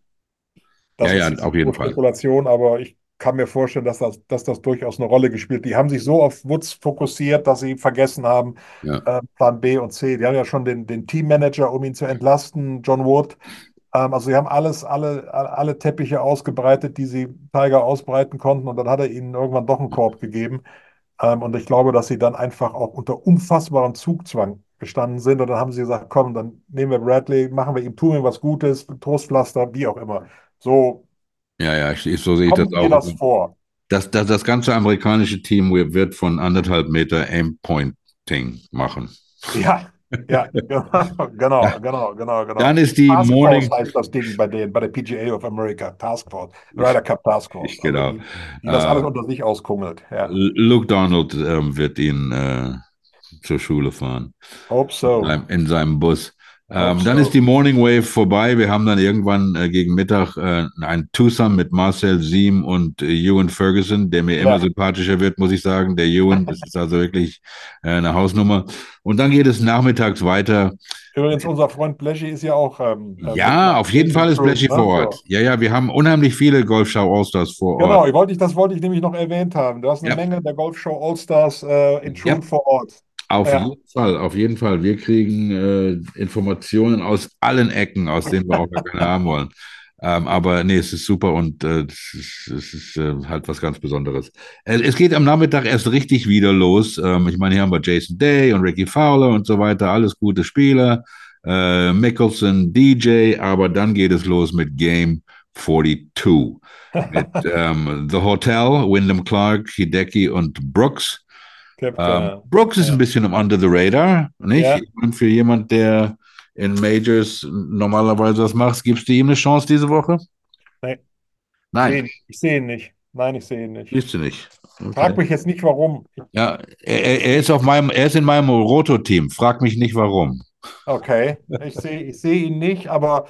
ja, Das ja, ist jetzt auf jeden nur Fall. Spekulation, aber ich kann mir vorstellen, dass das, dass das durchaus eine Rolle gespielt hat. Die haben sich so auf Woods fokussiert, dass sie vergessen haben, Ja, äh, Plan B und C. Die haben ja schon den, den Teammanager, um ihn zu entlasten, John Wood. Ähm, also sie haben alles, alle, alle Teppiche ausgebreitet, die sie Tiger ausbreiten konnten. Und dann hat er ihnen irgendwann doch einen Korb gegeben. Ähm, und ich glaube, dass sie dann einfach auch unter unfassbarem Zugzwang gestanden sind. Und dann haben sie gesagt, komm, dann nehmen wir Bradley, machen wir ihm, tun wir ihm was Gutes, Trostpflaster, wie auch immer. So ja, ja, ich, ich- so sehe ich das kommt mir auch. das vor. Das, das, das ganze amerikanische Team wird von anderthalb Meter Aim-Pointing machen. Ja, ja, genau, genau, Ja, genau, genau, dann genau. ist die Task Force Morning, heißt das Ding bei denen, bei der P G A of America. Task Force, Ryder Cup Task Force. Also genau, die, die das alles äh, unter sich auskungelt. Ja. Luke Donald ähm, wird ihn äh, zur Schule fahren. Hope In so. seinem, in seinem Bus. Hope Ähm, dann ist die so. Morning Wave vorbei. Wir haben dann irgendwann äh, gegen Mittag äh, ein Twosome mit Marcel Siem und äh, Ewan Ferguson, der mir immer Ja. sympathischer wird, muss ich sagen. Der Ewan, das ist also wirklich äh, eine Hausnummer. Und dann geht es nachmittags weiter. Übrigens, unser Freund Bleschi ist ja auch ähm, äh, mit, Ja, auf jeden mit Fall ist recruit, Blechy vor ne? Ort. So. Ja, ja, wir haben unheimlich viele Golfschau Allstars vor Ort. Genau, ich wollte, ich, das wollte ich nämlich noch erwähnt haben. Du hast eine Ja, Menge der Golfshow All-Stars äh, in ja, Troon vor Ort. auf Ja. jeden Fall, auf jeden Fall. Wir kriegen äh, Informationen aus allen Ecken, aus denen wir auch gar keine haben wollen. Ähm, aber nee, es ist super und äh, es ist, es ist äh, halt was ganz Besonderes. Äh, es geht am Nachmittag erst richtig wieder los. Ähm, ich meine, hier haben wir Jason Day und Ricky Fowler und so weiter, alles gute Spieler. Äh, Mickelson, D J, aber dann geht es los mit Game zweiundvierzig. Mit ähm, The Hotel, Wyndham Clark, Hideki und Brooks. Ähm, Kepka. Brooks ist ein Ja. bisschen under the radar, nicht? Ja. Ich meine, für jemand, der in Majors normalerweise was macht, gibst du ihm eine Chance diese Woche? Nee, ich sehe Nein, ihn, ich sehe ihn nicht. Nein, ich sehe ihn nicht. siehst du nicht. Frag Okay. mich jetzt nicht, warum. Ja, er, er er ist auf meinem, er ist in meinem Roto-Team. Frag mich nicht warum. Okay, ich sehe, ich sehe ihn nicht, aber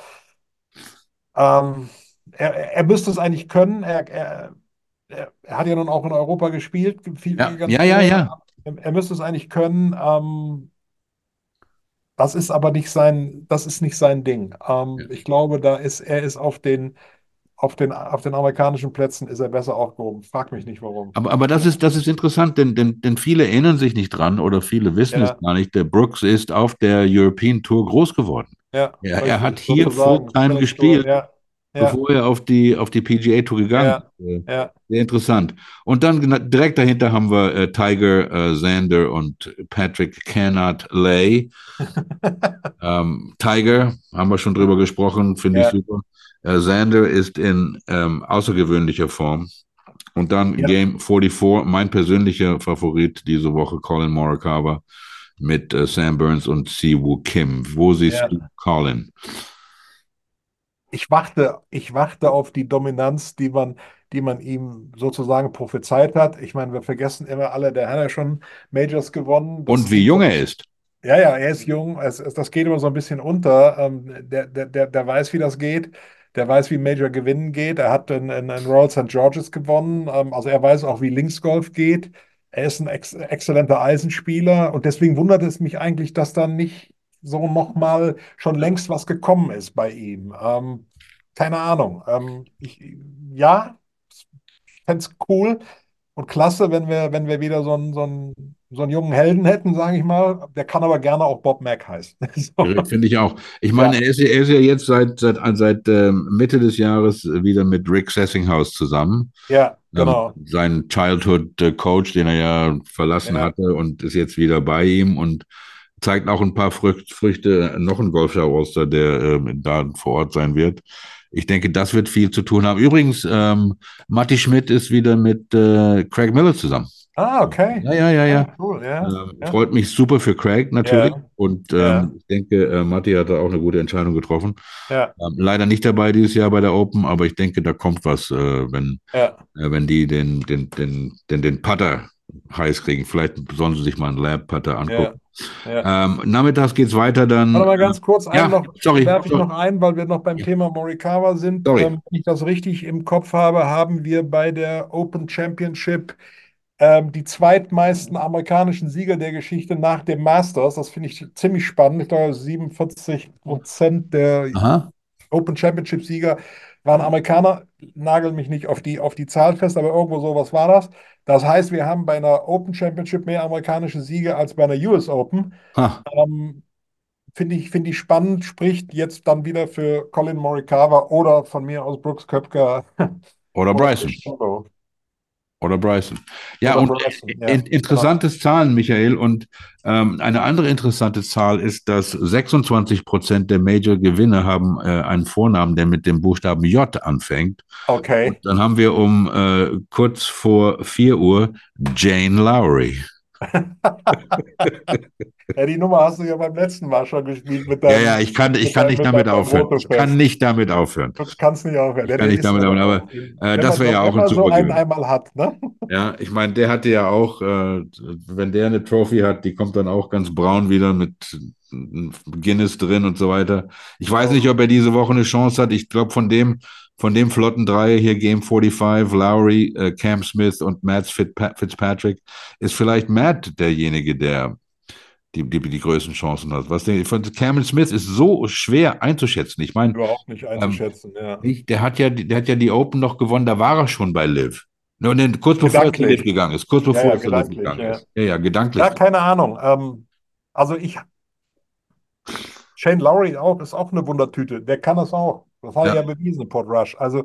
ähm, er, er müsste es eigentlich können. Er, er, er, er hat ja nun auch in Europa gespielt, viel, Ja, ganz ja, ja, früher. ja. Er, er müsste es eigentlich können. Ähm, das ist aber nicht sein, das ist nicht sein Ding. Ja, Ähm, ich glaube, da ist, er ist auf den auf den, auf den amerikanischen Plätzen ist er besser aufgehoben. Frag mich nicht, warum. Aber, aber das ist, das ist interessant, denn, denn, denn viele erinnern sich nicht dran oder viele wissen es Ja, gar nicht. Der Brooks ist auf der European Tour groß geworden. ja, Er, er hat richtig, hier sozusagen. Fulltime Challenge Tour, gespielt, ja, ja, bevor er auf die, auf die P G A Tour gegangen ja, ist. Äh, ja. Sehr interessant. Und dann gena- direkt dahinter haben wir äh, Tiger, äh, Xander und Patrick Cannot Lay. Ähm, Tiger, haben wir schon drüber gesprochen, finde ich Ja, super. Äh, Xander ist in ähm, außergewöhnlicher Form. Und dann ja. Game vierundvierzig, mein persönlicher Favorit diese Woche, Colin Morikawa mit äh, Sam Burns und Siwoo Kim. Wo siehst du Ja. Colin? Ich warte, ich warte auf die Dominanz, die man, die man ihm sozusagen prophezeit hat. Ich meine, wir vergessen immer alle, der hat ja schon Majors gewonnen. Und Das wie sieht so jung ein er bisschen, ist. ja, ja, er ist jung. Es, es, das geht immer so ein bisschen unter. Ähm, der, der, der, der weiß, wie das geht. Der weiß, wie Major gewinnen geht. Er hat in, in, in Royal Sankt George's gewonnen. Ähm, also er weiß auch, wie Linksgolf geht. Er ist ein ex exzellenter Eisenspieler. Und deswegen wundert es mich eigentlich, dass dann nicht so nochmal schon längst was gekommen ist bei ihm. Ähm, keine Ahnung. Ähm, ich, ja, ich fände es cool und klasse, wenn wir, wenn wir wieder so einen, so einen, so einen jungen Helden hätten, sage ich mal. Der kann aber gerne auch Bob Mack heißen. So. Finde ich auch. Ich meine, Ja, er ist, ja- er ist ja jetzt seit, seit, seit ähm, Mitte des Jahres wieder mit Rick Sessinghaus zusammen. ja, Ähm, genau. sein Childhood-Coach, den er ja verlassen Ja, hatte und ist jetzt wieder bei ihm und zeigt auch ein paar Frücht, Früchte, noch ein Golfschau-Roster, der ähm, da vor Ort sein wird. Ich denke, das wird viel zu tun haben. Übrigens, ähm, Matti Schmidt ist wieder mit äh, Craig Miller zusammen. ah, okay. Ja, ja, ja, Ah, ja. cool, ja, Ähm, ja, freut mich super für Craig natürlich. ja, Und ähm, ja, ich denke, äh, Matti hat da auch eine gute Entscheidung getroffen. ja, Ähm, leider nicht dabei dieses Jahr bei der Open, aber ich denke, da kommt was, äh, wenn, ja. äh, wenn die den, den, den, den, den Putter heiß kriegen. Vielleicht sollen sie sich mal einen Lab-Putter Ja, angucken. ja. Ähm, nachmittags geht's weiter dann. Warte mal Äh, ganz kurz, einen ja, noch, sorry, werfe ich sorry. noch ein, weil wir noch beim Ja, Thema Morikawa sind. sorry. Ähm, wenn ich das richtig im Kopf habe, haben wir bei der Open Championship ähm, die zweitmeisten amerikanischen Sieger der Geschichte nach dem Masters. Das finde ich ziemlich spannend. Ich glaube, siebenundvierzig Prozent der Aha. Open Championship-Sieger waren Amerikaner. Nagel mich nicht auf die, auf die Zahl fest, aber irgendwo sowas war das. Das heißt, wir haben bei einer Open Championship mehr amerikanische Sieger als bei einer U S Open. Ha. Ähm, Finde ich, finde ich spannend, spricht jetzt dann wieder für Colin Morikawa oder von mir aus Brooks Koepka Oder oder Bryson. Bryson. Oder Bryson. Ja, Oder und Bryson, in, ja, genau. interessantes Zahlen, Michael. Und ähm, eine andere interessante Zahl ist, dass sechsundzwanzig Prozent der Major-Gewinne haben äh, einen Vornamen, der mit dem Buchstaben J anfängt. Und Okay. dann haben wir um äh, kurz vor vier Uhr Jane Lowry. Ja, die Nummer hast du ja beim letzten Mal schon gespielt mit Ja, ja, deinem, ich kann, ich mit kann deinem, nicht mit damit deinem, beim aufhören. Ich kann Rotefest. nicht damit aufhören. Du kannst nicht aufhören. Ich Ja, kann der nicht ist damit aber aufhören, aber auch, äh, wenn das man wäre so, ja wenn auch ein man so super einen Gewinn. einmal hat, ne? Ja, ich meine, der hatte ja auch, äh, wenn der eine Trophy hat, die kommt dann auch ganz braun wieder mit Guinness drin und so weiter. Ich weiß nicht, ob er diese Woche eine Chance hat. Ich glaube, von dem, von dem flotten Dreier hier, Game fünfundvierzig, Lowry, äh, Cam Smith und Matt Fitzpatrick, ist vielleicht Matt derjenige, der die, die, die größten Chancen hat. Was der, von Cameron Smith ist so schwer einzuschätzen. Ich meine, Überhaupt nicht ähm, einzuschätzen, ja. ich, der hat ja, der hat ja die Open noch gewonnen, da war er schon bei Liv. Und dann, kurz bevor er zu Liv Gedanklich. gegangen ist, kurz Ja, bevor ja, er zu Liv gedanklich, gegangen ja. ist. Ja, ja, Ja, gedanklich. keine Ahnung. Ähm, also ich, Shane Lowry auch, ist auch eine Wundertüte. Der kann das auch. Das hat er Ja, ja bewiesen in Port Rush. Also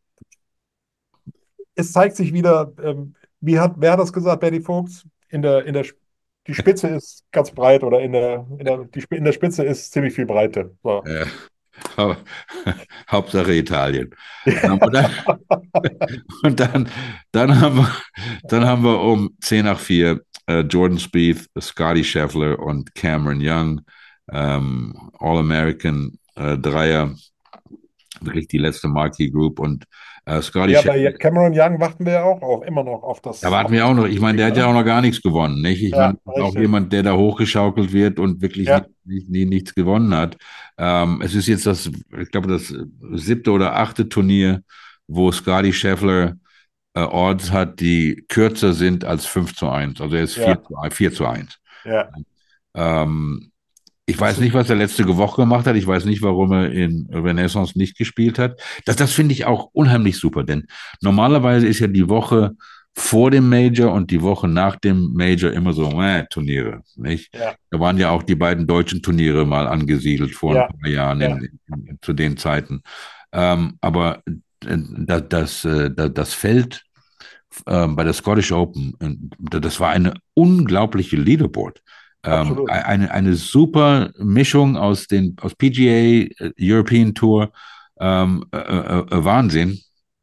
es zeigt sich wieder, ähm, wie hat, wer hat das gesagt, Betty Vogts? In der, in der, die Spitze ist ganz breit oder in der, in der, die, Sp- in der Spitze ist ziemlich viel Breite. So. äh, Hauptsache Italien. Ähm, und dann, und dann, dann haben wir, dann haben wir um zehn nach vier äh, Jordan Spieth, Scotty Scheffler und Cameron Young, ähm, All-American äh, Dreier, wirklich die letzte Marquee Group und äh, Scotty Ja, Scheffler. bei Cameron Young warten wir ja auch, auch immer noch auf Da das, warten auf wir das auch noch. Ich meine, Ding, der hat ja ne? auch noch gar nichts gewonnen, nicht? Ich meine, Ja, auch richtig. jemand, der da hochgeschaukelt wird und wirklich nicht, Ja, nicht, nie- nichts gewonnen hat. Ähm, es ist jetzt das, ich glaube, das siebte oder achte Turnier, wo Scotty Scheffler äh, Odds hat, die kürzer sind als fünf zu eins. Also er ist vier ja, zu eins. vier zu eins. ja, Ähm, Ich weiß nicht, was er letzte Woche gemacht hat. Ich weiß nicht, warum er in Renaissance nicht gespielt hat. Das, das finde ich auch unheimlich super, denn normalerweise ist ja die Woche vor dem Major und die Woche nach dem Major immer so äh, Turniere, nicht? Ja, Da waren ja auch die beiden deutschen Turniere mal angesiedelt vor ein ja, paar Jahren ja, in, in, zu den Zeiten. Ähm, aber äh, das, das, äh, das Feld äh, bei der Scottish Open, äh, das war eine unglaubliche Leaderboard. Ähm, absolut. eine, eine super Mischung aus den aus P G A, äh, European Tour, ähm, äh, äh, äh, Wahnsinn.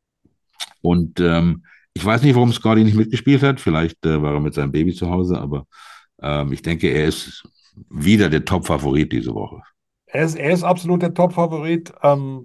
Und ähm, ich weiß nicht, warum Scotty nicht mitgespielt hat. Vielleicht äh, war er mit seinem Baby zu Hause, aber ähm, ich denke, er ist wieder der Top-Favorit diese Woche. Er ist, er ist absolut der Top-Favorit. Ähm,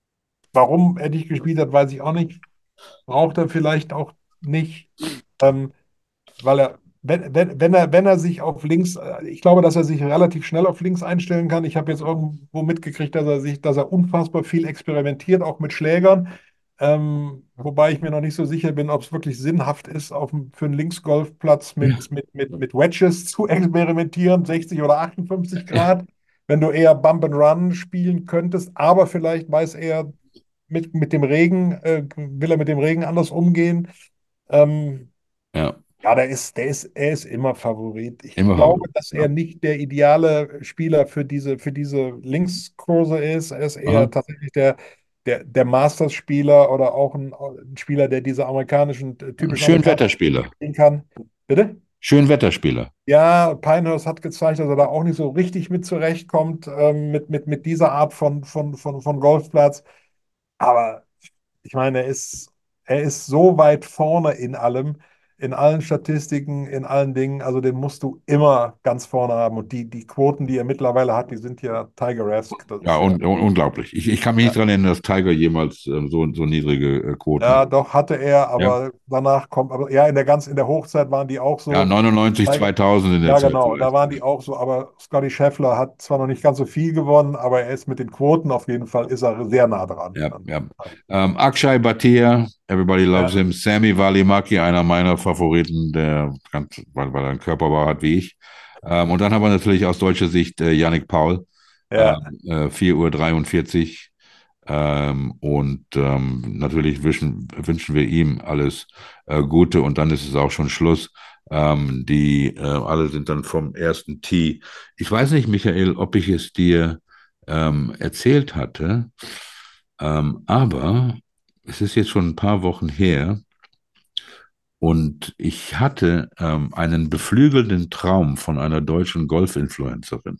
warum er nicht gespielt hat, weiß ich auch nicht. Braucht er vielleicht auch nicht. Ähm, weil er, wenn, wenn, wenn er, wenn er sich auf links, äh, ich glaube, dass er sich relativ schnell auf links einstellen kann. Ich habe jetzt irgendwo mitgekriegt, dass er sich, dass er unfassbar viel experimentiert, auch mit Schlägern. Ähm, wobei ich mir noch nicht so sicher bin, ob es wirklich sinnhaft ist, auf dem, für einen Linksgolfplatz Ja, mit, mit, mit, mit Wedges zu experimentieren, sechzig oder achtundfünfzig Grad, wenn du eher Bump and Run spielen könntest. Aber vielleicht weiß er, mit, mit dem Regen, äh, will er mit dem Regen anders umgehen. Ähm, ja, ja, der ist, der ist, er ist immer Favorit. Ich immer glaube, Favorit. dass er Ja. nicht der ideale Spieler für diese, für diese Linkskurse ist. Er ist Aha. eher tatsächlich der, der, der Masters-Spieler oder auch ein, ein Spieler, der diese amerikanischen, typischen amerikanischen Schönwetterspieler. spielen kann. Bitte? Schönwetterspieler. Ja, Pinehurst hat gezeigt, dass er da auch nicht so richtig mit zurechtkommt, ähm, mit, mit, mit dieser Art von, von, von, von Golfplatz. Aber ich meine, er ist, er ist so weit vorne in allem, in allen Statistiken, in allen Dingen. Also den musst du immer ganz vorne haben. Und die, die Quoten, die er mittlerweile hat, die sind ja Tiger-esque. Das Ja, ist ja, un un unglaublich. Ich, ich kann mich ja. nicht daran erinnern, dass Tiger jemals ähm, so, so niedrige äh, Quoten Ja, hat. doch hatte er, Ja, aber danach kommt, aber ja, in der ganz, in der Hochzeit waren die auch ja, so. neunundneunzig, Tiger- zweitausend in der Ja, Zeit genau, da vielleicht. waren die auch so, aber Scotty Scheffler hat zwar noch nicht ganz so viel gewonnen, aber er ist mit den Quoten auf jeden Fall, ist er sehr nah dran. Ja, ja. Ähm, Akshay Bhatia, everybody loves Ja, him. Sammy Valimaki, einer meiner Favoriten, der ganz, weil, weil er einen Körperbau hat wie ich. Ähm, und dann haben wir natürlich aus deutscher Sicht äh, Yannick Paul, ja, ähm, äh, vier Uhr dreiundvierzig. Ähm, und ähm, natürlich wünschen, wünschen wir ihm alles äh, Gute und dann ist es auch schon Schluss. Ähm, die äh, alle sind dann vom ersten Tee. Ich weiß nicht, Michael, ob ich es dir ähm, erzählt hatte, ähm, aber es ist jetzt schon ein paar Wochen her und ich hatte ähm, einen beflügelnden Traum von einer deutschen Golf-Influencerin.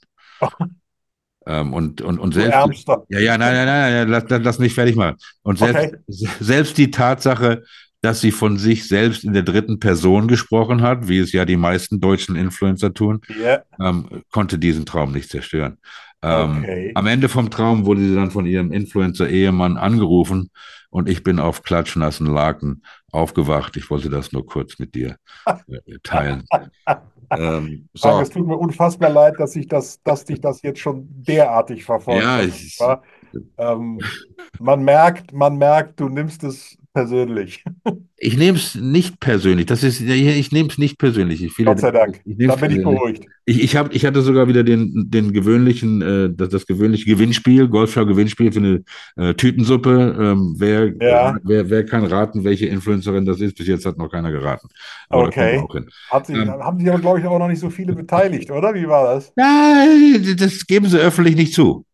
Ähm, und, und, und du selbst, Ärmster. ja, ja, nein, nein, nein, nein, lass, lass, lass mich fertig machen. Und selbst, Okay. selbst die Tatsache, dass sie von sich selbst in der dritten Person gesprochen hat, wie es ja die meisten deutschen Influencer tun, Ja, ähm, konnte diesen Traum nicht zerstören. Ähm, okay. am Ende vom Traum wurde sie dann von ihrem Influencer-Ehemann angerufen und ich bin auf klatschnassen Laken aufgewacht. Ich wollte das nur kurz mit dir äh, teilen. Ähm, Frank, so, es tut mir unfassbar leid, dass ich das, dass dich das jetzt schon derartig verfolgt ja, hat. ich, Ja? Ähm, man merkt, man merkt, du nimmst es persönlich. Ich nehme es nicht persönlich. Das ist, ja, ich nehme es nicht persönlich. Ich, viele Gott sei denken, Dank. ich nehme Da es bin ich persönlich. beruhigt. Ich, ich, hab, ich hatte sogar wieder den, den gewöhnlichen, äh, das, das gewöhnliche Gewinnspiel, Golfschau-Gewinnspiel für eine äh, Tütensuppe. Ähm, wer, Ja, wer, wer kann raten, welche Influencerin das ist? Bis jetzt hat noch keiner geraten. Aber da kommen wir okay. auch hin. Hat sich, Ähm, haben sich aber, glaube ich, auch noch nicht so viele beteiligt, oder? Wie war das? nein, das geben sie öffentlich nicht zu.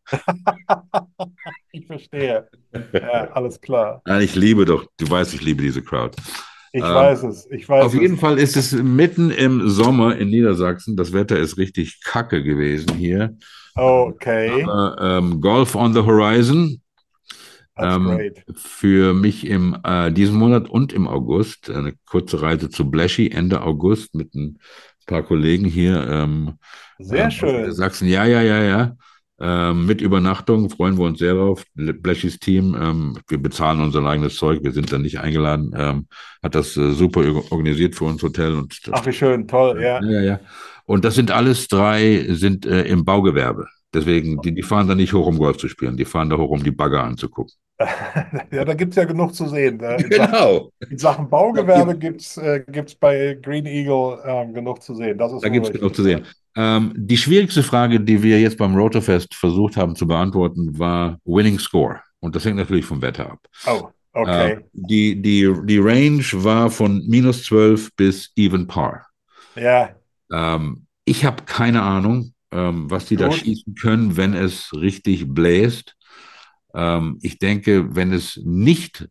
Ich verstehe. Ja, alles klar. Nein, ich liebe doch, du weißt, ich liebe diese Crowd. Ich Ähm, weiß es. Ich Auf weiß jeden es. Fall ist es mitten im Sommer in Niedersachsen. Das Wetter ist richtig kacke gewesen hier. Okay. Aber ähm, Golf on the Horizon. That's Ähm, great. für mich im äh, diesen Monat und im August eine kurze Reise zu Blaschi Ende August mit ein paar Kollegen hier ähm, Sehr ähm, aus schön. Niedersachsen. Ja, ja, ja, ja. Ähm, mit Übernachtung freuen wir uns sehr drauf. Bleschis Team, ähm, wir bezahlen unser eigenes Zeug, wir sind da nicht eingeladen, ähm, hat das äh, super organisiert für uns Hotel und Ach, wie schön. Toll. ja, Ja. ja, ja. Und das sind alles drei, sind äh, im Baugewerbe. Deswegen, die, die fahren da nicht hoch, um Golf zu spielen. Die fahren da hoch, um die Bagger anzugucken. Ja, da gibt es ja genug zu sehen. Ne? In Sachen, Genau. in Sachen Da Baugewerbe gibt gibt es äh, gibt's bei Green Eagle ähm, genug zu sehen. Das ist da wohl gibt's genug richtig. zu Ja. sehen. Ähm, die schwierigste Frage, die wir jetzt beim Rotorfest versucht haben zu beantworten, war Winning Score. Und das hängt natürlich vom Wetter ab. Oh, Äh, okay. die, die, die Range war von minus zwölf bis even par. Ja, Ähm, ich habe keine Ahnung, ähm, was die da gut. schießen können, wenn es richtig bläst. Ähm, ich denke, wenn es nicht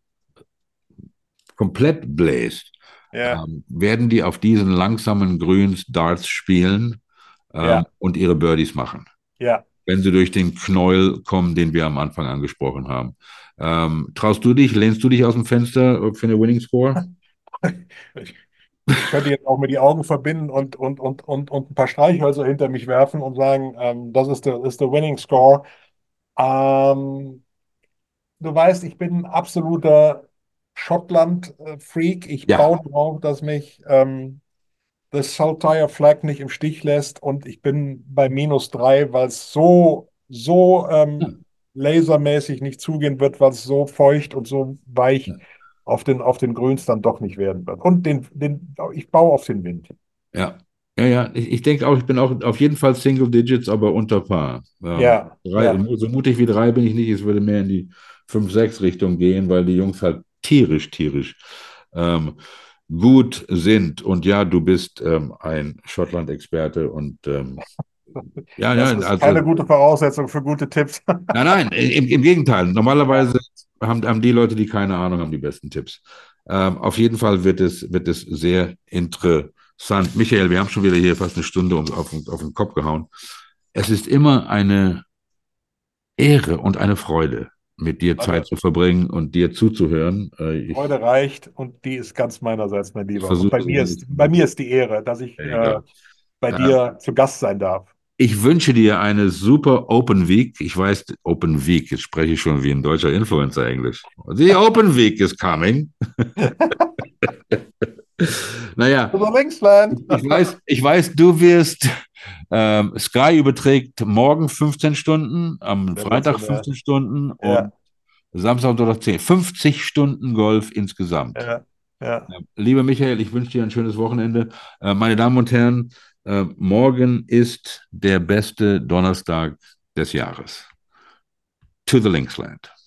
komplett bläst, Ja, ähm, werden die auf diesen langsamen Grüns Darts spielen ähm, ja, und ihre Birdies machen, ja. wenn sie durch den Knäuel kommen, den wir am Anfang angesprochen haben. Ähm, traust du dich, lehnst du dich aus dem Fenster für eine Winning Score? Ich, ich könnte jetzt auch mir die Augen verbinden und, und, und, und, und ein paar Streichhölzer hinter mich werfen und sagen, ähm, das ist der, ist der Winning Score. Ähm, Du weißt, ich bin ein absoluter Schottland-Freak. Ich Ja, baue darauf, dass mich ähm, das Saltire Flag nicht im Stich lässt. Und ich bin bei minus drei, weil es so, so ja, ähm, lasermäßig nicht zugehen wird, weil es so feucht und so weich auf den, auf den Grüns dann doch nicht werden wird. Und den, den, ich baue auf den Wind. ja. Ja, ja, ich, ich denke auch, ich bin auch auf jeden Fall Single Digits, aber unter Paar. Ähm, Ja, drei, ja. so mutig wie drei bin ich nicht, es würde mehr in die fünf sechs Richtung gehen, weil die Jungs halt tierisch, tierisch ähm, gut sind. Und ja, du bist ähm, ein Schottland-Experte und ähm, ja, ja, Das ist also keine gute Voraussetzung für gute Tipps. nein, nein, im, im Gegenteil. Normalerweise haben, haben die Leute, die keine Ahnung haben, die besten Tipps. Ähm, auf jeden Fall wird es, wird es sehr interessant. Michael, wir haben schon wieder hier fast eine Stunde um, auf, auf den Kopf gehauen. Es ist immer eine Ehre und eine Freude, mit dir Zeit Also, zu verbringen und dir zuzuhören. Äh, ich, Freude reicht und die ist ganz meinerseits, mein ich Lieber. Und bei versuche so mir wenig ist, wie bei mir möglich. ist die Ehre, dass ich äh, Egal. bei Äh, dir zu Gast sein darf. Ich wünsche dir eine super Open Week. Ich weiß, Open Week, jetzt spreche ich schon wie ein deutscher Influencer Englisch. The Open Week is coming. Naja, Über Linksland. ich weiß, ich weiß, du wirst, ähm, Sky überträgt morgen fünfzehn Stunden, am Freitag Sensationell. fünfzehn Stunden und Ja, Samstag und Sonntag zehn. fünfzig Stunden Golf insgesamt. ja, ja. Ja. Lieber Michael, ich wünsche dir ein schönes Wochenende. Äh, meine Damen und Herren, äh, morgen ist der beste Donnerstag des Jahres. To the Linksland.